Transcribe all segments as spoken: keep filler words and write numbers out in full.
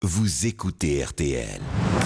vous écoutez R T L.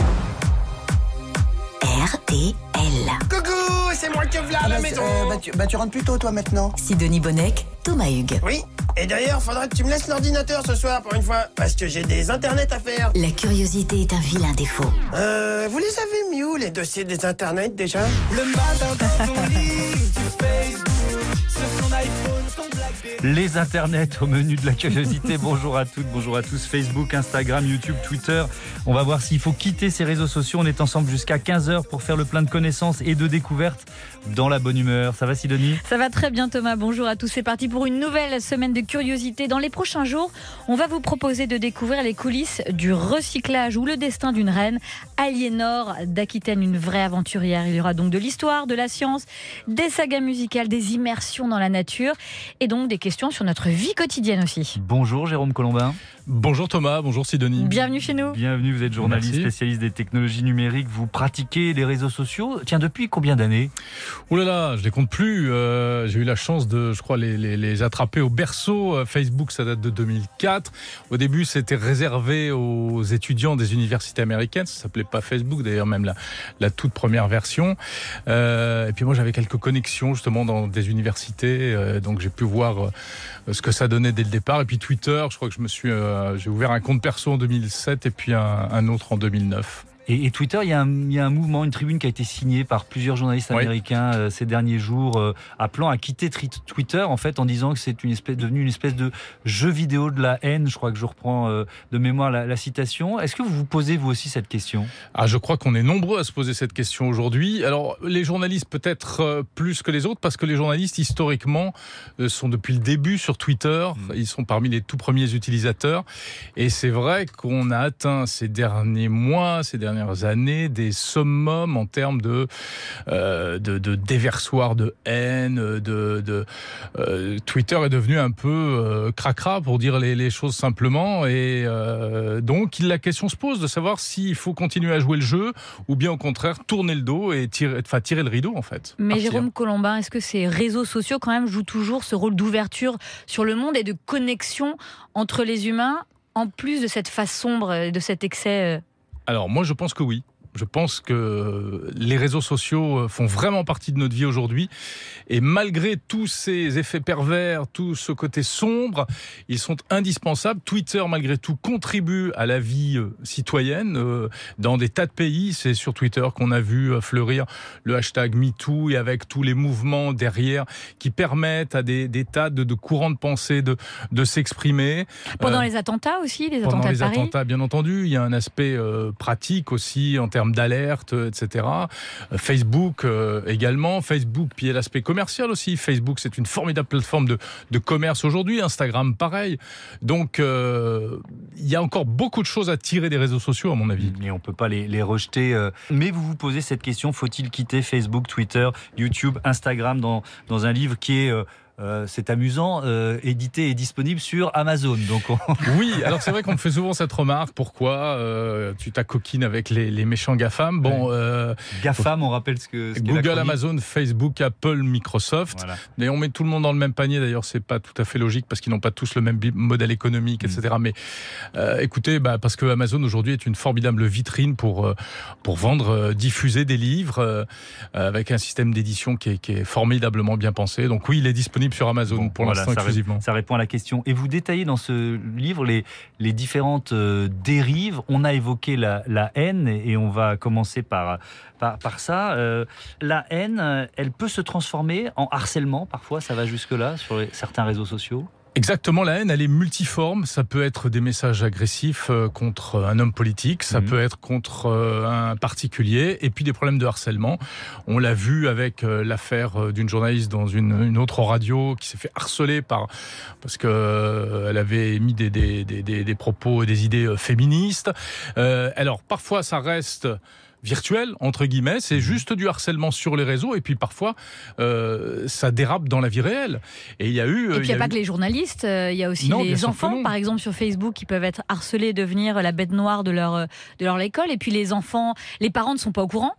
R T L. Coucou, c'est moi qui viens à Ah la bah, maison. euh, bah, tu, bah tu rentres plus tôt toi maintenant. Sidonie Bonnec, Thomas Hugues. Oui, et d'ailleurs, faudra que tu me laisses l'ordinateur ce soir pour une fois, parce que j'ai des internets à faire. La curiosité est un vilain défaut. Euh, vous les avez mis où, les dossiers des internets, déjà? Le matin dans ton lit, sur Facebook, sur ton iPhone, ton Blackberry. Les internets au menu de la curiosité. Bonjour à toutes, bonjour à tous. Facebook, Instagram, YouTube, Twitter. On va voir s'il faut quitter ces réseaux sociaux. On est ensemble jusqu'à quinze heures pour faire le plein de connaissances et de découvertes dans la bonne humeur. Ça va, Sidonie? Ça va très bien, Thomas. Bonjour à tous. C'est parti pour une nouvelle semaine de curiosité. Dans les prochains jours, on va vous proposer de découvrir les coulisses du recyclage ou le destin d'une reine. Aliénor d'Aquitaine, une vraie aventurière. Il y aura donc de l'histoire, de la science, des sagas musicales, des immersions dans la nature et donc des questions sur notre vie quotidienne aussi. Bonjour Jérôme Colombin. Bonjour Thomas, bonjour Sidonie. Bienvenue chez nous. Bienvenue, vous êtes journaliste, Merci. spécialiste des technologies numériques. Vous pratiquez les réseaux sociaux. Tiens, depuis combien d'années? Ouh là là, je les compte plus. Euh, j'ai eu la chance de, je crois, les, les, les attraper au berceau. Euh, Facebook, ça date de deux mille quatre. Au début, c'était réservé aux étudiants des universités américaines. Ça s'appelait pas Facebook, d'ailleurs, même la, la toute première version. Euh, et puis moi, j'avais quelques connexions justement dans des universités, euh, donc j'ai pu voir euh, ce que ça donnait dès le départ. Et puis Twitter, je crois que je me suis, euh, j'ai ouvert un compte perso en deux mille sept et puis un, un autre en deux mille neuf. Et, et Twitter, il y, a un, il y a un mouvement, une tribune qui a été signée par plusieurs journalistes Oui. américains euh, ces derniers jours, euh, appelant à quitter tri- Twitter, en fait, en disant que c'est une espèce, devenu une espèce de jeu vidéo de la haine. Je crois que je reprends euh, de mémoire la, la citation. Est-ce que vous vous posez vous aussi cette question? Ah, je crois qu'on est nombreux à se poser cette question aujourd'hui. Alors, les journalistes peut-être euh, plus que les autres, parce que les journalistes, historiquement, euh, sont depuis le début sur Twitter. Mmh. Ils sont parmi les tout premiers utilisateurs. Et c'est vrai qu'on a atteint ces derniers mois, ces dernières années, des summums en termes de, euh, de, de déversoir de haine. De, de, euh, Twitter est devenu un peu euh, cracra, pour dire les, les choses simplement. Et euh, donc, la question se pose de savoir s'il faut continuer à jouer le jeu ou bien au contraire tourner le dos et tirer, enfin, tirer le rideau en fait. Mais Partir. Jérôme Colombin, est-ce que ces réseaux sociaux quand même jouent toujours ce rôle d'ouverture sur le monde et de connexion entre les humains, en plus de cette face sombre, de cet excès? Alors moi je pense que oui. Je pense que les réseaux sociaux font vraiment partie de notre vie aujourd'hui. Et malgré tous ces effets pervers, tout ce côté sombre, ils sont indispensables. Twitter, malgré tout, contribue à la vie citoyenne. Dans des tas de pays, c'est sur Twitter qu'on a vu fleurir le hashtag MeToo et avec tous les mouvements derrière qui permettent à des, des tas de, de courants de pensée de, de s'exprimer. Pendant euh, les attentats aussi, les Pendant attentats les de Paris. attentats, bien entendu. Il y a un aspect euh, pratique aussi en termes d'alerte, et cetera. Euh, Facebook euh, également. Facebook, puis il y a l'aspect commercial aussi. Facebook, c'est une formidable plateforme de, de commerce aujourd'hui. Instagram, pareil. Donc, euh, il y a encore beaucoup de choses à tirer des réseaux sociaux, à mon avis. Et on ne peut pas les, les rejeter. euh. Mais vous vous posez cette question, faut-il quitter Facebook, Twitter, YouTube, Instagram dans, dans un livre qui est... Euh Euh, c'est amusant, euh, édité et disponible sur Amazon. Donc on... Oui, alors c'est vrai qu'on me fait souvent cette remarque. Pourquoi euh, tu t'acoquines avec les, les méchants GAFAM? Bon, euh, GAFAM, on rappelle ce que ce Google, Amazon, Facebook, Apple, Microsoft. Voilà. Mais on met tout le monde dans le même panier. D'ailleurs, c'est pas tout à fait logique parce qu'ils n'ont pas tous le même modèle économique, et cetera. Mmh. Mais euh, écoutez, bah, parce que Amazon aujourd'hui est une formidable vitrine pour euh, pour vendre, euh, diffuser des livres euh, avec un système d'édition qui est, qui est formidablement bien pensé. Donc oui, il est disponible sur Amazon bon, pour voilà, l'instant ça exclusivement. Ré- ça répond à la question. Et vous détaillez dans ce livre les, les différentes euh, dérives. On a évoqué la, la haine et on va commencer par, par, par ça. Euh, la haine, elle peut se transformer en harcèlement. Parfois, ça va jusque-là sur les, certains réseaux sociaux. Exactement, la haine, elle est multiforme. Ça peut être des messages agressifs euh, contre un homme politique, ça mmh. peut être contre euh, un particulier, et puis des problèmes de harcèlement. On l'a vu avec euh, l'affaire euh, d'une journaliste dans une, une autre radio qui s'est fait harceler par parce que euh, elle avait émis des, des, des, des, des propos et des idées euh, féministes. Euh, alors parfois, ça reste virtuel, entre guillemets, c'est juste du harcèlement sur les réseaux, et puis parfois euh, ça dérape dans la vie réelle. Et il y a eu... Et puis il n'y a, a pas eu... que les journalistes, euh, il y a aussi non, les enfants, par exemple sur Facebook, qui peuvent être harcelés, devenir la bête noire de leur, de leur école, et puis les enfants, les parents ne sont pas au courant.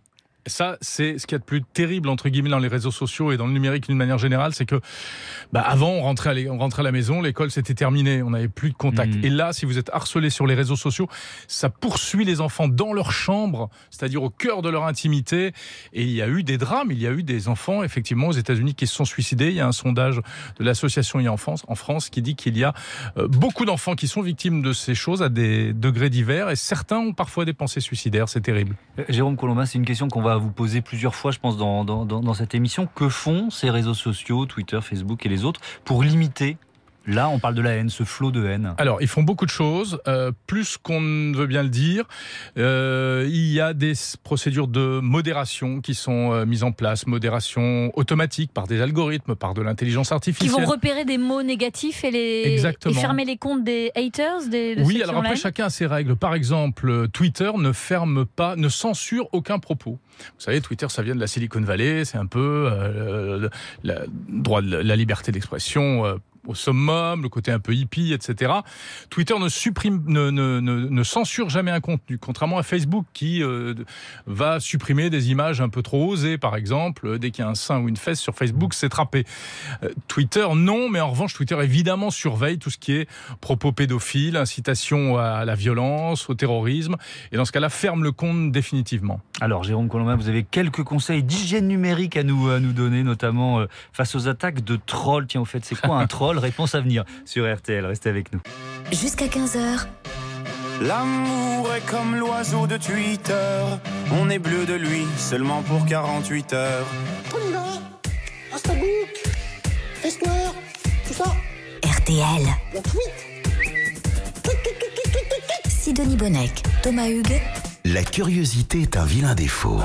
Ça, c'est ce qu'il y a de plus terrible, entre guillemets, dans les réseaux sociaux et dans le numérique d'une manière générale, c'est que bah, avant, on rentrait, à l'é- on rentrait à la maison, l'école, c'était terminé, on n'avait plus de contact. Mmh. Et là, si vous êtes harcelé sur les réseaux sociaux, ça poursuit les enfants dans leur chambre, c'est-à-dire au cœur de leur intimité. Et il y a eu des drames, il y a eu des enfants, effectivement, aux États-Unis qui se sont suicidés. Il y a un sondage de l'association I A en France, en France qui dit qu'il y a euh, beaucoup d'enfants qui sont victimes de ces choses à des degrés divers, et certains ont parfois des pensées suicidaires. C'est terrible. Jérôme Colombin, c'est une question qu'on va vous poser plusieurs fois, je pense, dans, dans, dans cette émission. Que font ces réseaux sociaux, Twitter, Facebook et les autres, pour limiter, là, on parle de la haine, ce flot de haine? Alors, ils font beaucoup de choses, euh, plus qu'on ne veut bien le dire. Euh, il y a des procédures de modération qui sont euh, mises en place, modération automatique par des algorithmes, par de l'intelligence Qui artificielle. vont repérer des mots négatifs et, les... Exactement. et fermer les comptes des haters des, de Oui, ceux alors qui ont la après, haine. chacun a ses règles. Par exemple, Twitter ne ferme pas, ne censure aucun propos. Vous savez, Twitter, ça vient de la Silicon Valley, c'est un peu euh, le droit de la liberté d'expression euh, au summum, le côté un peu hippie, et cetera. Twitter ne supprime, ne, ne, ne, ne censure jamais un contenu, contrairement à Facebook qui euh, va supprimer des images un peu trop osées, par exemple. Dès qu'il y a un sein ou une fesse sur Facebook, c'est trappé. Euh, Twitter, non, mais en revanche, Twitter évidemment surveille tout ce qui est propos pédophiles, incitation à la violence, au terrorisme, et dans ce cas-là, ferme le compte définitivement. Alors, Jérôme Colombin, vous avez quelques conseils d'hygiène numérique à nous, à nous donner, notamment euh, face aux attaques de trolls. Tiens, au fait, c'est quoi un troll? Réponse à venir sur R T L. Restez avec nous. Jusqu'à quinze heures, L'amour est comme l'oiseau de Twitter. On est bleu de lui seulement pour quarante-huit heures. On y va. Instabook, Festware, tout ça. R T L. On tweet. Tweet, tweet, tweet, tweet, tweet, tweet, tweet. Sidonie Bonnec, Thomas Hugues. La curiosité est un vilain défaut.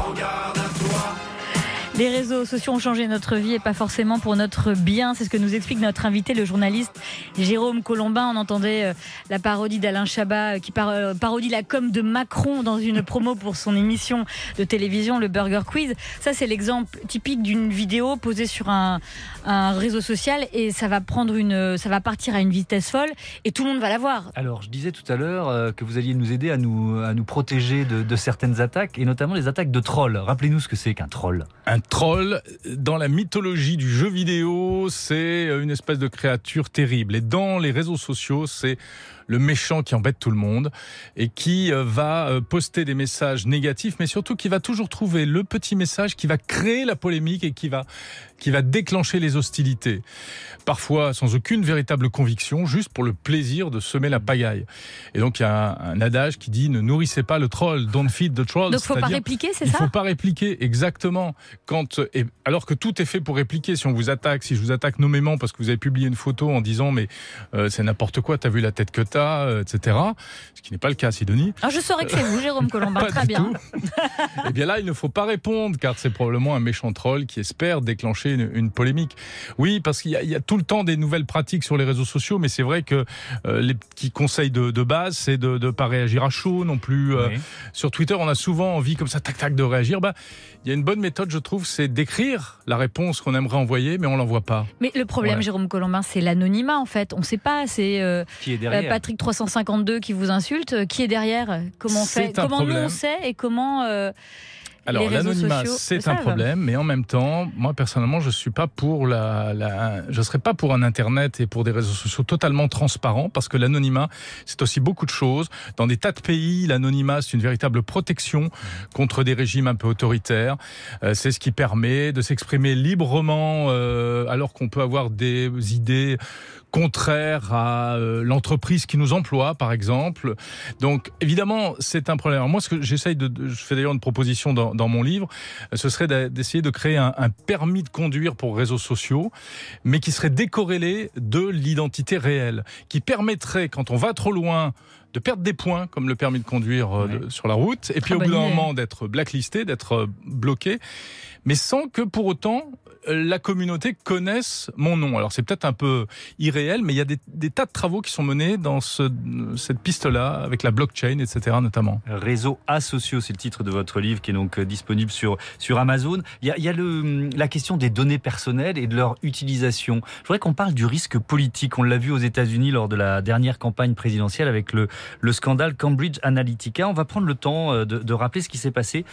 Les réseaux sociaux ont changé notre vie et pas forcément pour notre bien. C'est ce que nous explique notre invité, le journaliste Jérôme Colombin. On entendait euh, la parodie d'Alain Chabat euh, qui par, euh, parodie la com de Macron dans une promo pour son émission de télévision, le Burger Quiz. Ça, c'est l'exemple typique d'une vidéo posée sur un, un réseau social et ça va prendre une, ça va partir à une vitesse folle et tout le monde va la voir. Alors, je disais tout à l'heure euh, que vous alliez nous aider à nous, à nous protéger de, de certaines attaques, et notamment les attaques de trolls. Rappelez-nous ce que c'est qu'un troll. Un troll, dans la mythologie du jeu vidéo, c'est une espèce de créature terrible. Et dans les réseaux sociaux, c'est le méchant qui embête tout le monde et qui va poster des messages négatifs, mais surtout qui va toujours trouver le petit message qui va créer la polémique et qui va, qui va déclencher les hostilités. Parfois sans aucune véritable conviction, juste pour le plaisir de semer la pagaille. Et donc il y a un, un adage qui dit « Ne nourrissez pas le troll, don't feed the troll ». Donc il ne faut pas répliquer, c'est Il ça? ne faut pas répliquer, exactement. Quand, et, alors que tout est fait pour répliquer. Si on vous attaque, si je vous attaque nommément parce que vous avez publié une photo en disant « Mais euh, c'est n'importe quoi, t'as vu la tête que t'as », et cetera. Ce qui n'est pas le cas, Sidonie. Ah, je saurais que c'est vous, Jérôme Colombin, Pas très du bien. tout. Eh bien là, il ne faut pas répondre, car c'est probablement un méchant troll qui espère déclencher une, une polémique. Oui, parce qu'il y a, il y a tout le temps des nouvelles pratiques sur les réseaux sociaux, mais c'est vrai que euh, les petits conseils de, de base, c'est de ne pas réagir à chaud non plus. Euh, Oui. Sur Twitter, on a souvent envie comme ça, tac tac, de réagir. Bah, il y a une bonne méthode, je trouve, c'est d'écrire la réponse qu'on aimerait envoyer, mais on l'envoie pas. Mais le problème, Ouais. Jérôme Colombin, c'est l'anonymat en fait. On ne sait pas, c'est euh, Qui est euh, derrière? Patrick trois cent cinquante-deux qui vous insulte. Euh, Qui est derrière? Comment on C'est fait un Comment nous problème. on sait et comment euh, Alors les réseaux l'anonymat, sociaux c'est le un savent. problème, mais en même temps, moi personnellement, je suis pas pour la, la, je serais pas pour un internet et pour des réseaux sociaux totalement transparents, parce que l'anonymat, c'est aussi beaucoup de choses. Dans des tas de pays, l'anonymat, c'est une véritable protection contre des régimes un peu autoritaires. Euh, c'est ce qui permet de s'exprimer librement, euh, alors qu'on peut avoir des idées contraires à euh, l'entreprise qui nous emploie, par exemple. Donc, évidemment, c'est un problème. Alors, moi, ce que j'essaye de, de, je fais d'ailleurs une proposition dans, dans mon livre, ce serait d'essayer de créer un, un permis de conduire pour réseaux sociaux, mais qui serait décorrélé de l'identité réelle, qui permettrait, quand on va trop loin, de perdre des points, comme le permis de conduire euh, de, sur la route, et puis Très au bout bonne d'un idée. moment d'être blacklisté, d'être euh, bloqué, mais sans que pour autant la communauté connaisse mon nom. Alors c'est peut-être un peu irréel, mais il y a des, des tas de travaux qui sont menés dans ce, cette piste-là, avec la blockchain, et cetera notamment. Réseaux asociaux, c'est le titre de votre livre qui est donc disponible sur, sur Amazon. Il y a, il y a le, la question des données personnelles et de leur utilisation. Je voudrais qu'on parle du risque politique. On l'a vu aux États-Unis lors de la dernière campagne présidentielle avec le, le scandale Cambridge Analytica. On va prendre le temps de, de rappeler ce qui s'est passé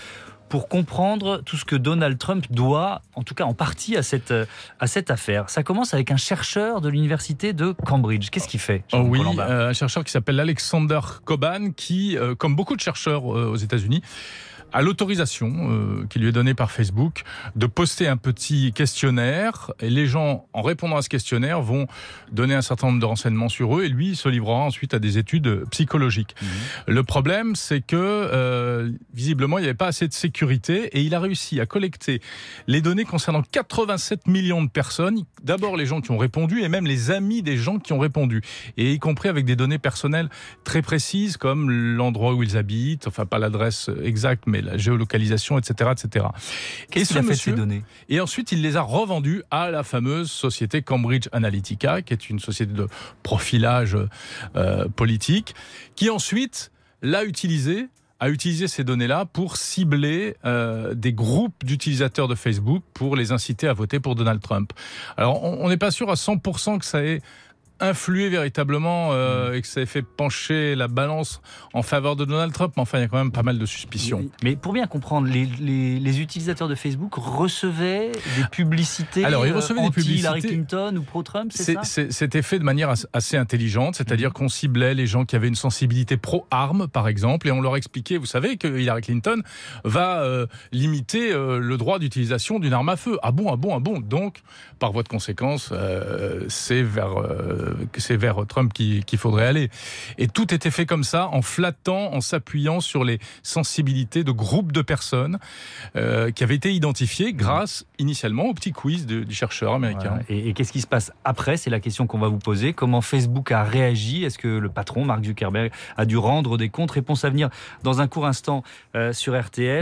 pour comprendre tout ce que Donald Trump doit, en tout cas en partie, à cette, à cette affaire. Ça commence avec un chercheur de l'université de Cambridge. Qu'est-ce qu'il fait, Oh oui, euh, un chercheur qui s'appelle Alexander Coban, qui, euh, comme beaucoup de chercheurs euh, aux États-Unis, a l'autorisation euh, qui lui est donnée par Facebook de poster un petit questionnaire, et les gens, en répondant à ce questionnaire, vont donner un certain nombre de renseignements sur eux, et lui se livrera ensuite à des études psychologiques. Mmh. Le problème, c'est que euh, visiblement, il n'y avait pas assez de sécurité, et il a réussi à collecter les données concernant quatre-vingt-sept millions de personnes, d'abord les gens qui ont répondu, et même les amis des gens qui ont répondu, et y compris avec des données personnelles très précises, comme l'endroit où ils habitent, enfin pas l'adresse exacte, mais la géolocalisation, et cetera, et cetera. Qu'est-ce qu'il a fait de ces données ? Et ensuite, il les a revendues à la fameuse société Cambridge Analytica, qui est une société de profilage euh, politique, qui ensuite l'a utilisé a utilisé ces données-là pour cibler euh, des groupes d'utilisateurs de Facebook pour les inciter à voter pour Donald Trump. Alors, on n'est pas sûr à cent pour cent que ça ait influé véritablement euh, et que ça ait fait pencher la balance en faveur de Donald Trump, mais enfin il y a quand même pas mal de suspicions. Mais pour bien comprendre, les, les, les utilisateurs de Facebook recevaient des publicités Alors, ils recevaient des publicités anti-Hillary Clinton ou pro-Trump, c'est, c'est ça c'est, C'était fait de manière assez intelligente, c'est-à-dire mmh. qu'on ciblait les gens qui avaient une sensibilité pro-armes, par exemple, et on leur expliquait, vous savez que Hillary Clinton va euh, limiter euh, le droit d'utilisation d'une arme à feu. Ah bon, ah bon, ah bon. Donc, par voie de conséquence, euh, c'est vers... Euh, que c'est vers Trump qu'il, qu'il faudrait aller. Et tout était fait comme ça, en flattant, en s'appuyant sur les sensibilités de groupes de personnes euh, qui avaient été identifiées grâce initialement au petit quiz de, du chercheur américain. Voilà. Et, et qu'est-ce qui se passe après ? C'est la question qu'on va vous poser. Comment Facebook a réagi ? Est-ce que le patron, Mark Zuckerberg, a dû rendre des comptes ? Réponse à venir dans un court instant euh, sur R T L.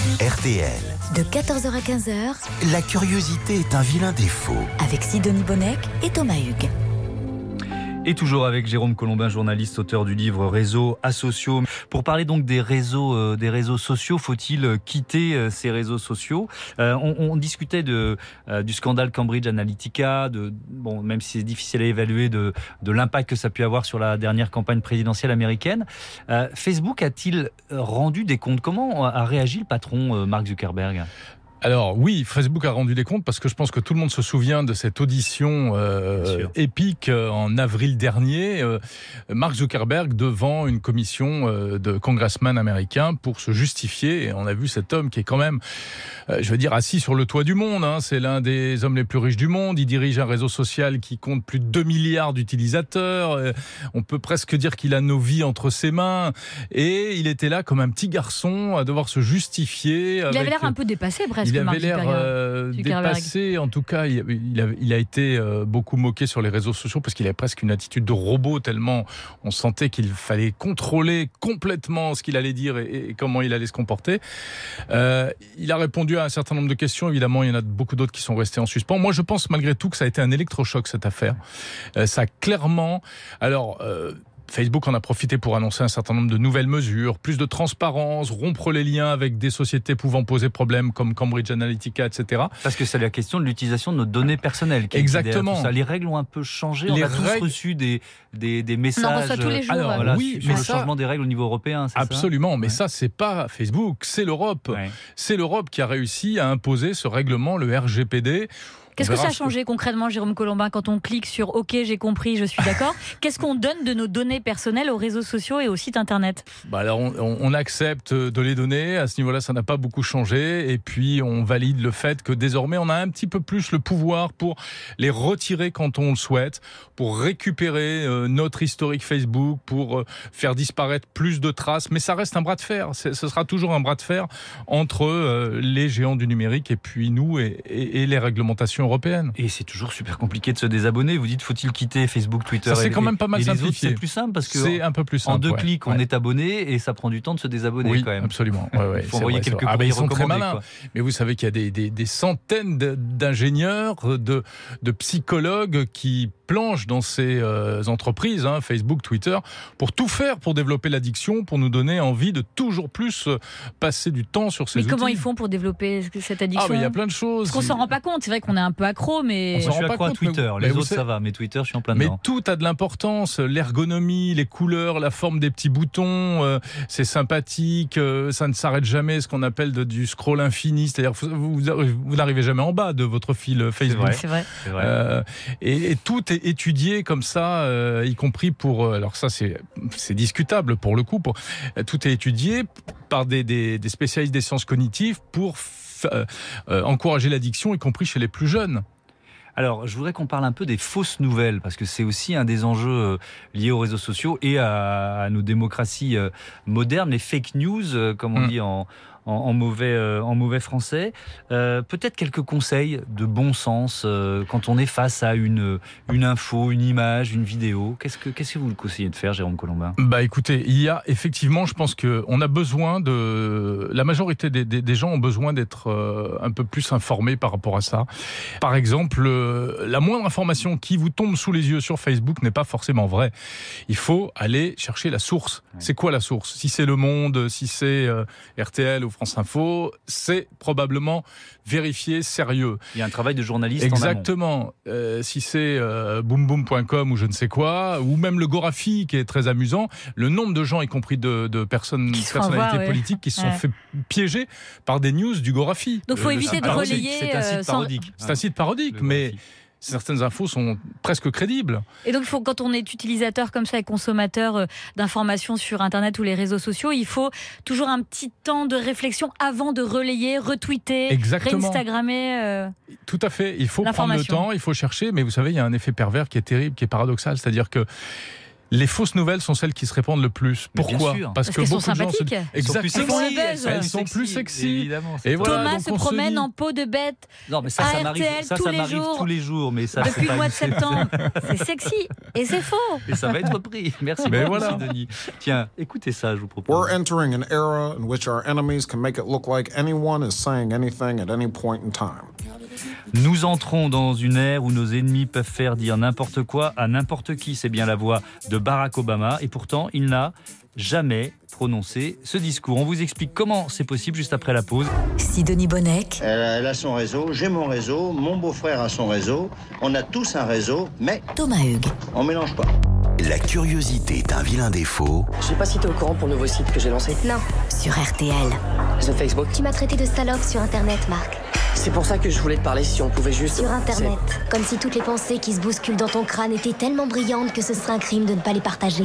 R T L. De quatorze heures à quinze heures. La curiosité est un vilain défaut. Avec Sidonie Bonnec et Thomas Hugues. Et toujours avec Jérôme Colombin, journaliste, auteur du livre Réseaux asociaux. Pour parler donc des réseaux, euh, des réseaux sociaux, faut-il quitter euh, ces réseaux sociaux ? euh, on, on discutait de, euh, du scandale Cambridge Analytica, de, bon, même si c'est difficile à évaluer, de, de l'impact que ça a pu avoir sur la dernière campagne présidentielle américaine. Euh, Facebook a-t-il rendu des comptes ? Comment a réagi le patron euh, Mark Zuckerberg ? Alors oui, Facebook a rendu des comptes parce que je pense que tout le monde se souvient de cette audition euh, épique euh, en avril dernier. Euh, Mark Zuckerberg devant une commission euh, de congressmen américains pour se justifier. Et on a vu cet homme qui est quand même, euh, je veux dire, assis sur le toit du monde. Hein. C'est l'un des hommes les plus riches du monde. Il dirige un réseau social qui compte plus de deux milliards d'utilisateurs. Euh, on peut presque dire qu'il a nos vies entre ses mains. Et il était là comme un petit garçon à devoir se justifier. Il avec... avait l'air un peu dépassé, presque. Il avait l'air euh, dépassé, en tout cas, il, il, a, il a été euh, beaucoup moqué sur les réseaux sociaux parce qu'il avait presque une attitude de robot, tellement on sentait qu'il fallait contrôler complètement ce qu'il allait dire et, et comment il allait se comporter. Euh, il a répondu à un certain nombre de questions, évidemment, il y en a beaucoup d'autres qui sont restés en suspens. Moi, je pense malgré tout que ça a été un électrochoc, cette affaire. Euh, ça a clairement... Alors... Euh, Facebook en a profité pour annoncer un certain nombre de nouvelles mesures, plus de transparence, rompre les liens avec des sociétés pouvant poser problème comme Cambridge Analytica, et cetera. Parce que c'est la question de l'utilisation de nos données personnelles. Qui Exactement. Tout ça. Les règles ont un peu changé. Les On a règles... tous reçu des, des, des messages. On en reçoit tous les jours. Alors, voilà, oui, sur le ça... changement des règles au niveau européen. C'est Absolument, ça mais ouais. ça c'est pas Facebook, c'est l'Europe. Ouais. C'est l'Europe qui a réussi à imposer ce règlement, le R G P D. Qu'est-ce que ça a changé concrètement, Jérôme Colombin, quand on clique sur « OK, j'ai compris, je suis d'accord » Qu'est-ce qu'on donne de nos données personnelles aux réseaux sociaux et aux sites internet ? Bah alors on, on accepte de les donner, à ce niveau-là ça n'a pas beaucoup changé, et puis on valide le fait que désormais on a un petit peu plus le pouvoir pour les retirer quand on le souhaite, pour récupérer euh, notre historique Facebook, pour euh, faire disparaître plus de traces, mais ça reste un bras de fer, c'est, ce sera toujours un bras de fer entre euh, les géants du numérique et puis nous et, et, et les réglementations européenne. Et c'est toujours super compliqué de se désabonner. Vous dites, faut-il quitter Facebook, Twitter ? Ça, c'est et, quand même pas mal et simplifié. Les autres, c'est plus simple parce que c'est un peu plus simple, en deux ouais. clics, on ouais. est abonné et ça prend du temps de se désabonner oui, quand même. Absolument. Ouais, ouais, Il faut envoyer quelques ah, courriers ils sont très recommandés. malins. Quoi. Mais vous savez qu'il y a des, des, des centaines d'ingénieurs, de, de psychologues qui plonge dans ces euh, entreprises, hein, Facebook, Twitter, pour tout faire pour développer l'addiction, pour nous donner envie de toujours plus euh, passer du temps sur ces mais outils. comment ils font pour développer cette addiction? Ah, mais il y a plein de choses. Parce qu'on s'en rend pas compte. C'est vrai qu'on est un peu accro, mais On s'en rend pas compte. Twitter, mais, les mais autres savez, ça va, mais Twitter, je suis en plein mais dedans. tout a de l'importance. L'ergonomie, les couleurs, la forme des petits boutons, euh, c'est sympathique. Euh, ça ne s'arrête jamais, ce qu'on appelle de, du scroll infini. C'est-à-dire vous, vous, vous n'arrivez jamais en bas de votre fil Facebook. c'est vrai. C'est vrai. Euh, et, et tout est étudié comme ça, euh, y compris pour. Alors ça, c'est c'est discutable pour le coup. Pour, tout est étudié par des, des, des spécialistes des sciences cognitives pour f- euh, encourager l'addiction, y compris chez les plus jeunes. Alors, je voudrais qu'on parle un peu des fausses nouvelles, parce que c'est aussi un des enjeux euh, liés aux réseaux sociaux et à, à nos démocraties euh, modernes, les fake news, euh, comme on mmh. dit en, en, en, mauvais, euh, en mauvais français. Euh, peut-être quelques conseils de bon sens euh, quand on est face à une, une info, une image, une vidéo. Qu'est-ce que, qu'est-ce que vous le conseillez de faire, Jérôme Colombin ? Bah écoutez, il y a effectivement, je pense qu'on a besoin de... La majorité des, des, des gens ont besoin d'être euh, un peu plus informés par rapport à ça. Par exemple, euh, la moindre information qui vous tombe sous les yeux sur Facebook n'est pas forcément vraie. Il faut aller chercher la source. Ouais. C'est quoi la source ? Si c'est Le Monde, si c'est euh, R T L ou France Info, c'est probablement vérifié, sérieux. Il y a un travail de journaliste. Exactement. Euh, si c'est euh, boom boom point com ou je ne sais quoi, ou même le Gorafi qui est très amusant, le nombre de gens, y compris de, de personnes, personnalités voir, ouais. politiques, qui se sont ouais. fait piéger par des news du Gorafi. Donc il faut euh, éviter de parodique. relayer. C'est un site parodique. Sans... C'est un site parodique, mais certaines infos sont presque crédibles. Et donc, il faut, quand on est utilisateur comme ça et consommateur euh, d'informations sur Internet ou les réseaux sociaux, il faut toujours un petit temps de réflexion avant de relayer, retweeter, réinstagrammer. Euh, Tout à fait. Il faut prendre le temps, il faut chercher. Mais vous savez, il y a un effet pervers qui est terrible, qui est paradoxal. C'est-à-dire que les fausses nouvelles sont celles qui se répandent le plus. Mais Pourquoi ? Parce, Parce que qu'elles beaucoup sont de gens se... sympathiques. Exactement. Elles, elles, elles sont plus sexy. Évidemment. Et voilà, Thomas se promène en peau de bête. Non, mais ça, ça m'arrive, ça, ça m'arrive tous les jours. Mais ça, depuis le mois de septembre. C'est sexy et c'est faux. Et ça va être pris. Merci mais beaucoup, voilà. Denis. Tiens, écoutez ça, je vous propose. We're entering an era in which our enemies can make it look like anyone is saying anything at any point in time. Nous entrons dans une ère où nos ennemis peuvent faire dire n'importe quoi à n'importe qui. C'est bien la voix de Barack Obama. Et pourtant, il n'a jamais prononcé ce discours. On vous explique comment c'est possible juste après la pause. Sidonie Bonnec. Elle, elle a son réseau, j'ai mon réseau, mon beau-frère a son réseau. On a tous un réseau, mais Thomas Hugues. On mélange pas. La curiosité est un vilain défaut. Je sais pas si t'es au courant pour le nouveau site que j'ai lancé. Non. Sur R T L. C'est Facebook. Tu m'as traité de salope sur Internet, Marc. C'est pour ça que je voulais te parler, si on pouvait juste... Sur Internet. C'est... Comme si toutes les pensées qui se bousculent dans ton crâne étaient tellement brillantes que ce serait un crime de ne pas les partager.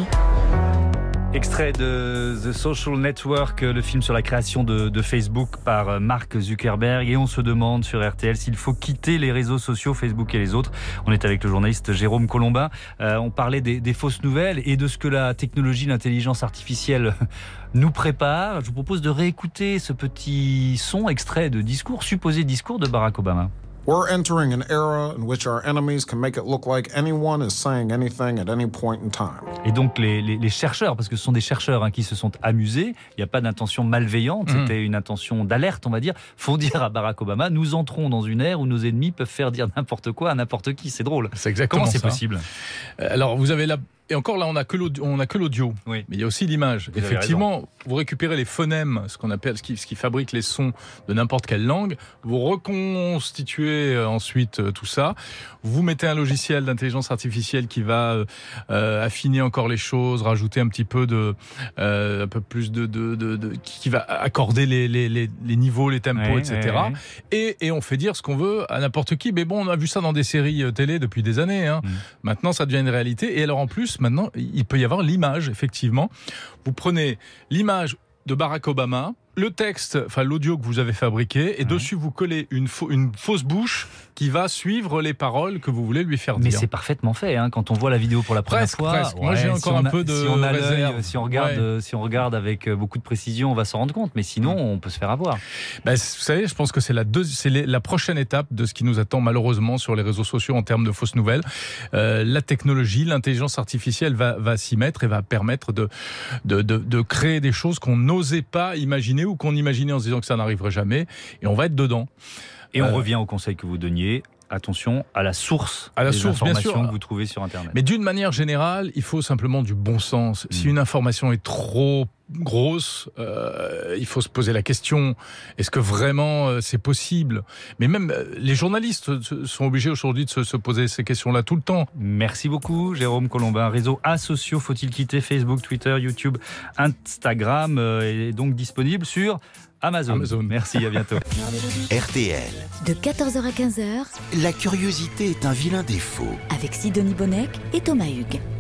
Extrait de The Social Network, le film sur la création de, de Facebook par Mark Zuckerberg. Et on se demande sur R T L s'il faut quitter les réseaux sociaux, Facebook et les autres. On est avec le journaliste Jérôme Colombin. Euh, on parlait des, des fausses nouvelles et de ce que la technologie, l'intelligence artificielle nous prépare. Je vous propose de réécouter ce petit son extrait de discours, supposé discours de Barack Obama. We're entering an era in which our enemies can make it look like anyone is saying anything at any point in time. Et donc les, les, les chercheurs, parce que ce sont des chercheurs hein, qui se sont amusés, il n'y a pas d'intention malveillante, mmh. c'était une intention d'alerte, on va dire, font dire à Barack Obama, nous entrons dans une ère où nos ennemis peuvent faire dire n'importe quoi à n'importe qui. C'est drôle. C'est exactement Comment c'est ça. possible ? Alors vous avez la... Et encore là, on n'a que l'audio, on a que l'audio. Oui. Mais il y a aussi l'image. Vous Effectivement, vous récupérez les phonèmes, ce qu'on appelle, ce qui, ce qui fabrique les sons de n'importe quelle langue. Vous reconstituez ensuite tout ça. Vous mettez un logiciel d'intelligence artificielle qui va euh, affiner encore les choses, rajouter un petit peu de, euh, un peu plus de, de, de, de qui va accorder les, les, les, les niveaux, les tempos, ouais, et cetera. Ouais, ouais. Et, et on fait dire ce qu'on veut à n'importe qui. Mais bon, on a vu ça dans des séries télé depuis des années. Hein. Mmh. Maintenant, ça devient une réalité. Et alors en plus, maintenant, il peut y avoir l'image, effectivement. Vous prenez l'image de Barack Obama, le texte, enfin l'audio que vous avez fabriqué, et mmh. dessus vous collez une, faux, une fausse bouche qui va suivre les paroles que vous voulez lui faire dire. Mais c'est parfaitement fait, hein, quand on voit la vidéo pour la première presque, fois. Presque. Moi ouais, j'ai si encore on un a, peu de si on a réserve. Si on regarde, ouais. si on regarde avec beaucoup de précision, on va s'en rendre compte. Mais sinon, on peut se faire avoir. Ben, vous savez, je pense que c'est la, deux, c'est les, la prochaine étape de ce qui nous attend malheureusement sur les réseaux sociaux en termes de fausses nouvelles. Euh, la technologie, l'intelligence artificielle va, va s'y mettre et va permettre de, de, de, de créer des choses qu'on n'osait pas imaginer ou qu'on imaginait en se disant que ça n'arriverait jamais. Et on va être dedans. Et on euh... revient au conseil que vous donniez. attention à la source à la des source, bien informations sûr. que vous trouvez sur Internet. Mais d'une manière générale, il faut simplement du bon sens. Si Mmh. une information est trop grosse, euh, il faut se poser la question, est-ce que vraiment euh, c'est possible? Mais même euh, les journalistes euh, sont obligés aujourd'hui de se, se poser ces questions-là tout le temps. Merci beaucoup Jérôme Colombin. Réseaux asociaux, faut-il quitter Facebook, Twitter, YouTube, Instagram euh, est donc disponible sur Amazon. Amazon. Merci, à bientôt. R T L, De quatorze heures à quinze heures, la curiosité est un vilain défaut. avec Sidonie Bonnec et Thomas Hugues.